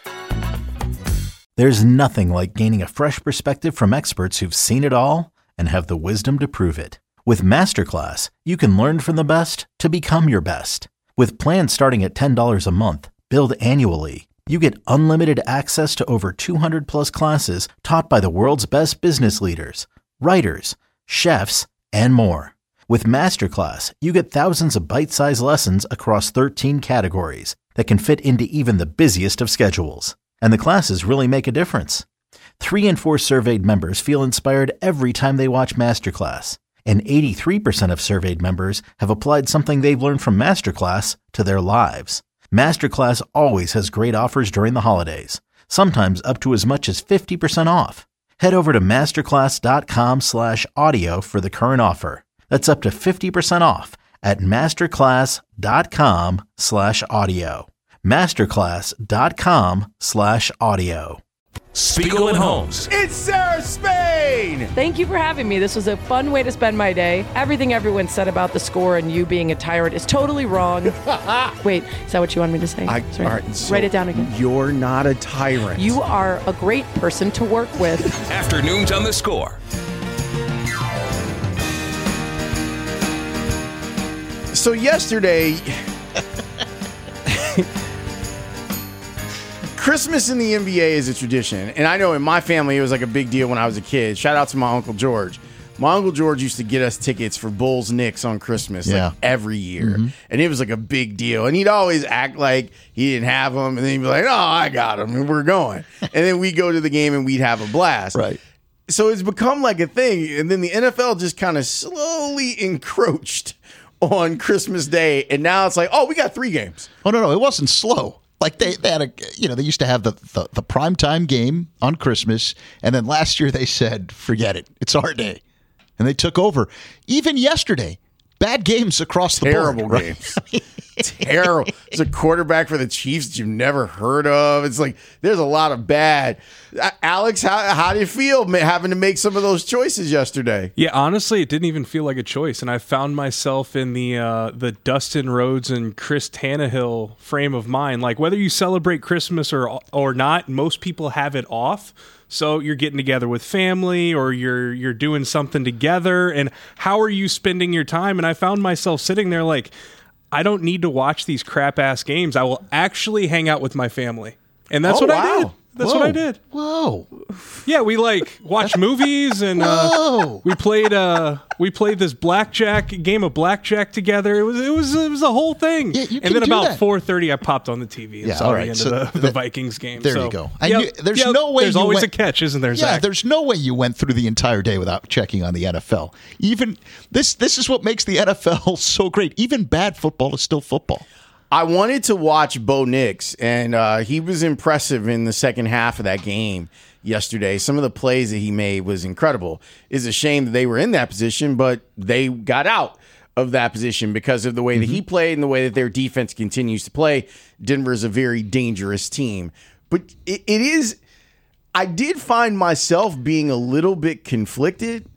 There's nothing like gaining a fresh perspective from experts who've seen it all and have the wisdom to prove it. With Masterclass, you can learn from the best to become your best. With plans starting at $10 a month, billed annually, you get unlimited access to over 200 plus classes taught by the world's best business leaders, writers, chefs, and more. With Masterclass, you get thousands of bite-sized lessons across 13 categories that can fit into even the busiest of schedules. And the classes really make a difference. 3 in 4 surveyed members feel inspired every time they watch Masterclass. And 83% of surveyed members have applied something they've learned from Masterclass to their lives. Masterclass always has great offers during the holidays, sometimes up to as much as 50% off. Head over to masterclass.com/audio for the current offer. That's up to 50% off at masterclass.com/audio. masterclass.com/audio. Spiegel and Holmes. It's Sarah Spain! Thank you for having me. This was a fun way to spend my day. Everything everyone said about the score and you being a tyrant is totally wrong. Wait, is that what you wanted me to say? All right, so write it down again. You're not a tyrant. You are a great person to work with. Afternoons on The Score. So yesterday, Christmas in the NBA is a tradition. And I know in my family, it was like a big deal when I was a kid. Shout out to my Uncle George. My Uncle George used to get us tickets for Bulls Knicks on Christmas like every year. Mm-hmm. And it was like a big deal. And he'd always act like he didn't have them. And then he'd be like, "Oh, I got them. And we're going." And then we'd go to the game and we'd have a blast. Right. So it's become like a thing. And then the NFL just kind of slowly encroached on Christmas Day. And now it's like, oh, we got 3 games. Oh, no, it wasn't slow. Like they had they used to have the primetime game on Christmas, and then last year they said, forget it, it's our day, and they took over. Even yesterday, bad games across the board. Terrible games. Terrible. It's a quarterback for the Chiefs that you've never heard of. It's like there's a lot of bad. Alex, how do you feel having to make some of those choices yesterday? Yeah, honestly, it didn't even feel like a choice, and I found myself in the Dustin Rhodes and Chris Tannehill frame of mind. Like whether you celebrate Christmas or not, most people have it off. So you're getting together with family or you're doing something together, and how are you spending your time? And I found myself sitting there like, I don't need to watch these crap-ass games. I will actually hang out with my family. And that's what I did. That's what I did. Whoa. Yeah, we watched movies and we played this game of blackjack together. It was a whole thing. Yeah, you can and then do about that. 4:30 I popped on the TV and saw the end of the Vikings game. There you go. There's no way there's always a catch, isn't there, Zach? Yeah, there's no way you went through the entire day without checking on the NFL. Even this is what makes the NFL so great. Even bad football is still football. I wanted to watch Bo Nix, and he was impressive in the second half of that game yesterday. Some of the plays that he made was incredible. It's a shame that they were in that position, but they got out of that position because of the way that he played and the way that their defense continues to play. Denver's a very dangerous team. But it is – I did find myself being a little bit conflicted,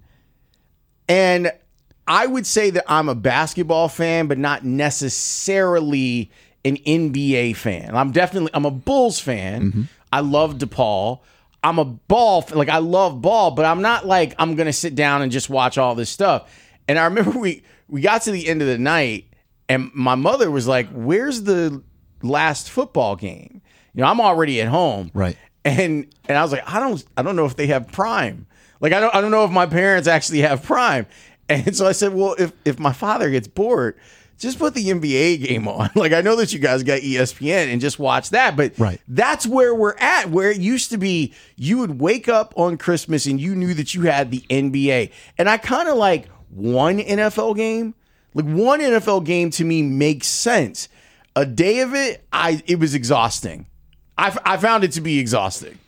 and – I would say that I'm a basketball fan, but not necessarily an NBA fan. I'm a Bulls fan. Mm-hmm. I love DePaul. I'm a ball fan. Like I love ball, but I'm not like I'm gonna sit down and just watch all this stuff. And I remember we got to the end of the night, and my mother was like, "Where's the last football game?" You know, I'm already at home, right? And I was like, I don't know if they have Prime. Like I don't know if my parents actually have Prime. And so I said, well, if my father gets bored, just put the NBA game on. Like, I know that you guys got ESPN and just watch that. But that's where we're at, where it used to be you would wake up on Christmas and you knew that you had the NBA. And I kind of like one NFL game. Like, one NFL game to me makes sense. A day of it, it was exhausting. I found it to be exhausting.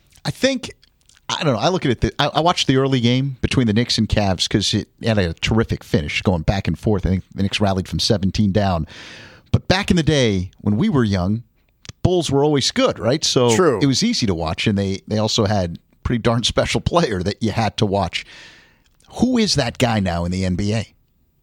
I don't know. I look at it. I watched the early game between the Knicks and Cavs because it had a terrific finish going back and forth. I think the Knicks rallied from 17 down. But back in the day when we were young, the Bulls were always good, right? So it was easy to watch. And they also had a pretty darn special player that you had to watch. Who is that guy now in the NBA?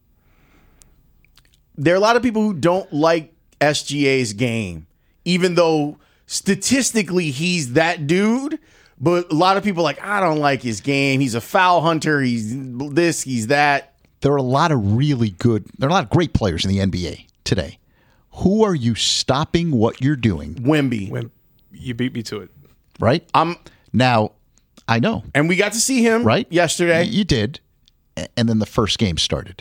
There are a lot of people who don't like SGA's game, even though statistically he's that dude. But a lot of people are like, I don't like his game. He's a foul hunter. He's this, he's that. There are a lot of great players in the NBA today. Who are you stopping what you're doing? Wemby. You beat me to it. Right? Now, I know. And we got to see him yesterday. You did. And then the first game started.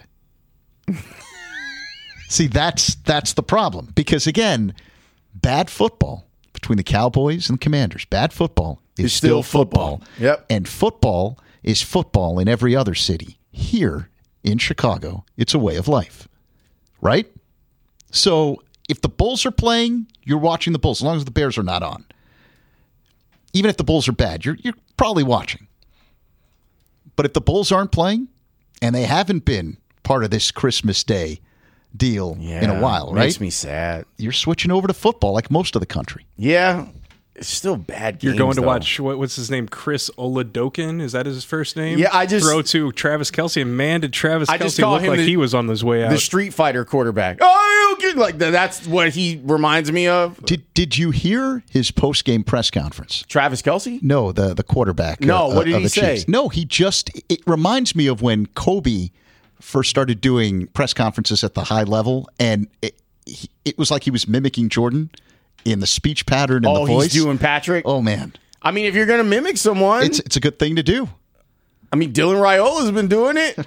See, that's the problem. Because, again, bad football between the Cowboys and the Commanders, bad football is still football. Yep. And football is football in every other city. Here in Chicago, it's a way of life. Right? So if the Bulls are playing, you're watching the Bulls, as long as the Bears are not on. Even if the Bulls are bad, you're probably watching. But if the Bulls aren't playing, and they haven't been part of this Christmas Day, deal in a while, right? Makes me sad. You're switching over to football like most of the country. Yeah. It's still bad games, You're going to though. watch, what's his name, Chris Oladokin? Is that his first name? Yeah, I just... Throw to Travis Kelce, and man, did Travis I just Kelce call look him like the- he was on his way out. The Street Fighter quarterback. Oh, okay. Like that's what he reminds me of. Did you hear his post-game press conference? Travis Kelce? No, the quarterback. No, what did of he the say? Chiefs. No, it reminds me of when Kobe first started doing press conferences at the high level, and it was like he was mimicking Jordan in the speech pattern and the voice. He's doing Patrick? Oh, man. I mean, if you're going to mimic someone... It's a good thing to do. I mean, Dylan Raiola's been doing it.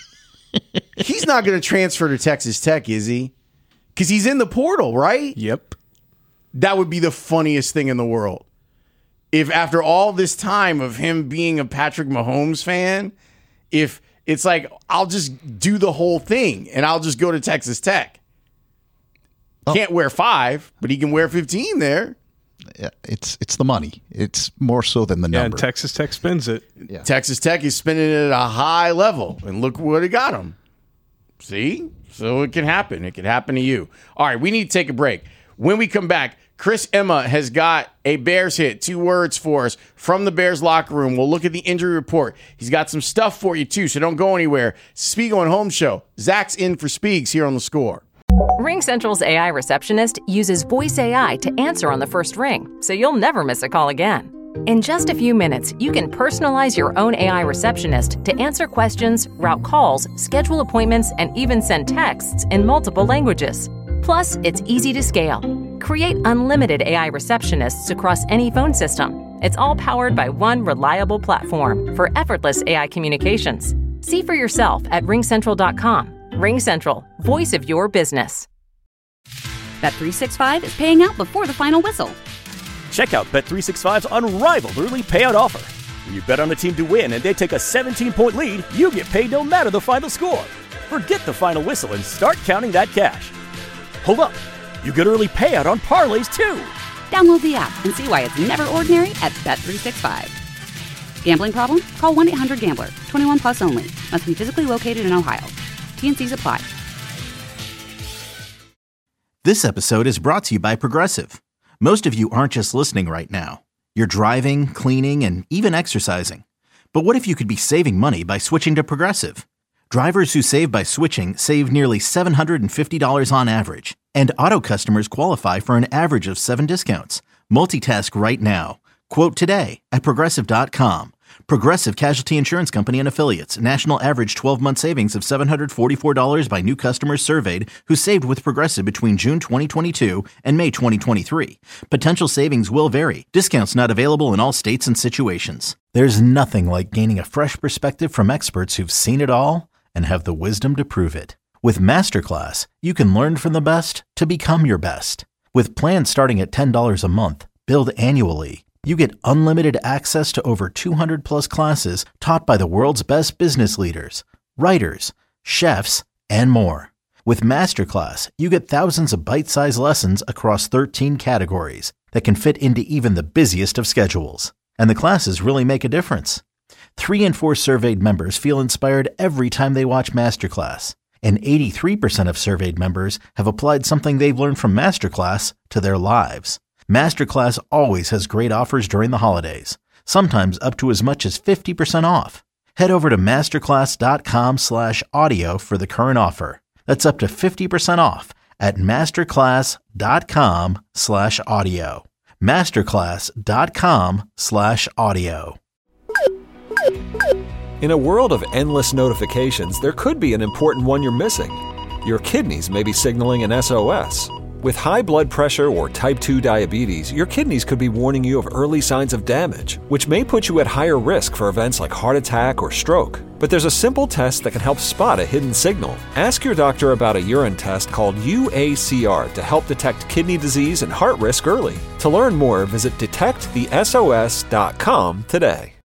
He's not going to transfer to Texas Tech, is he? Because he's in the portal, right? Yep. That would be the funniest thing in the world. If after all this time of him being a Patrick Mahomes fan, if it's like, I'll just do the whole thing and I'll just go to Texas Tech. Can't wear 5, but he can wear 15 there. Yeah, it's the money. It's more so than the number. And Texas Tech spends it. Yeah. Texas Tech is spinning it at a high level, and look what it got him. See? So it can happen. It can happen to you. All right, we need to take a break. When we come back, Chris Emma has got a Bears hit, 2 words for us from the Bears locker room. We'll look at the injury report. He's got some stuff for you, too, so don't go anywhere. Spiegel and Holmes Show. Zach's in for Spiegs here on The Score. RingCentral's AI receptionist uses voice AI to answer on the first ring, so you'll never miss a call again. In just a few minutes, you can personalize your own AI receptionist to answer questions, route calls, schedule appointments, and even send texts in multiple languages. Plus, it's easy to scale. Create unlimited AI receptionists across any phone system. It's all powered by one reliable platform for effortless AI communications. See for yourself at ringcentral.com. RingCentral, voice of your business. Bet365 is paying out before the final whistle. Check out Bet365's unrivaled early payout offer. When you bet on a team to win and they take a 17-point lead, you get paid no matter the final score. Forget the final whistle and start counting that cash. Hold up. You get early payout on parlays, too. Download the app and see why it's never ordinary at Bet365. Gambling problem? Call 1-800-GAMBLER. 21 plus only. Must be physically located in Ohio. T&Cs apply. This episode is brought to you by Progressive. Most of you aren't just listening right now. You're driving, cleaning, and even exercising. But what if you could be saving money by switching to Progressive? Drivers who save by switching save nearly $750 on average. And auto customers qualify for an average of 7 discounts. Multitask right now. Quote today at Progressive.com. Progressive Casualty Insurance Company and Affiliates. National average 12-month savings of $744 by new customers surveyed who saved with Progressive between June 2022 and May 2023. Potential savings will vary. Discounts not available in all states and situations. There's nothing like gaining a fresh perspective from experts who've seen it all and have the wisdom to prove it. With Masterclass, you can learn from the best to become your best. With plans starting at $10 a month, billed annually, you get unlimited access to over 200 plus classes taught by the world's best business leaders, writers, chefs, and more. With Masterclass, you get thousands of bite-sized lessons across 13 categories that can fit into even the busiest of schedules. And the classes really make a difference. 3 in 4 surveyed members feel inspired every time they watch Masterclass. And 83% of surveyed members have applied something they've learned from Masterclass to their lives. Masterclass always has great offers during the holidays, sometimes up to as much as 50% off. Head over to masterclass.com/audio for the current offer. That's up to 50% off at masterclass.com/audio. masterclass.com/audio. In a world of endless notifications, there could be an important one you're missing. Your kidneys may be signaling an SOS. With high blood pressure or type 2 diabetes, your kidneys could be warning you of early signs of damage, which may put you at higher risk for events like heart attack or stroke. But there's a simple test that can help spot a hidden signal. Ask your doctor about a urine test called UACR to help detect kidney disease and heart risk early. To learn more, visit detectthesos.com today.